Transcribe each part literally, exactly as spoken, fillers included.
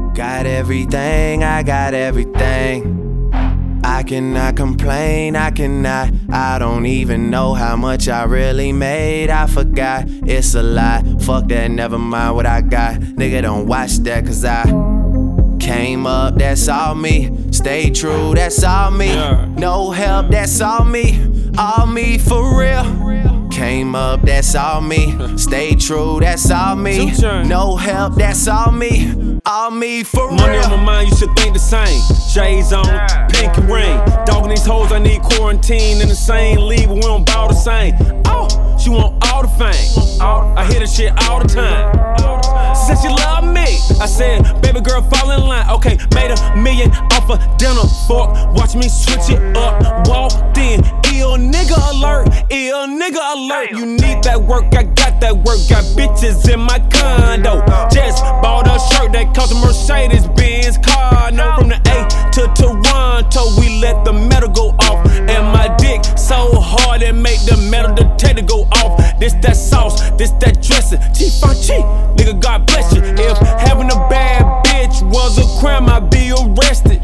Got everything, I got everything. I cannot complain, I cannot. I don't even know how much I really made. I forgot, it's a lie. Fuck that, never mind what I got. Nigga, don't watch that, cause I came up, that's all me. Stay true, that's all me. No help, that's all me. All me for real. Came up, that's all me. Stay true, that's all me. No help, that's all me. All me for real. Money on my mind, you should think the same. J's on, pinky ring. Dogging these hoes, I need quarantine in the same league, but we don't bow the same. Oh, she want all the fame. I hear this shit all the time. She said she love me. I said, baby girl, fall in line. Okay, made a million off a dinner fork. Watch me switch it up. Walked in, ill nigga alert. Ill nigga alert. You need that work, I got that work. Got bitches in my condo. Just bought a shirt that cost a Mercedes Benz car. No, from the A to Toronto, we let the metal go off. And my dick so hard it make the metal detector go off. This that sauce, this that dressing. Chief on cheap, nigga, God bless you. If having a bad bitch was a crime, I'd be arrested.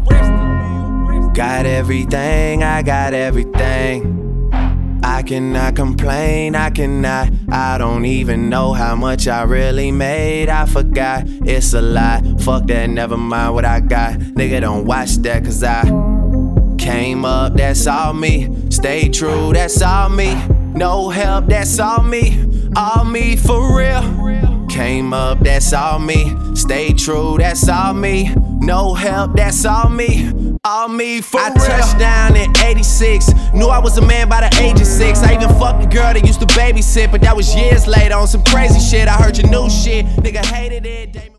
Got everything, I got everything. I cannot complain, I cannot. I don't even know how much I really made. I forgot, it's a lie. Fuck that, never mind what I got. Nigga, don't watch that, cause I came up, that's all me. Stay true, that's all me. No help, that's all me. All me for real. Came up, that's all me. Stay true, that's all me. No help, that's all me. All me for real. I touched down in eighty-six. Knew I was a man by the age of six. I even fucked a girl that used to babysit, but that was years later on some crazy shit. I heard your new shit, nigga hated it.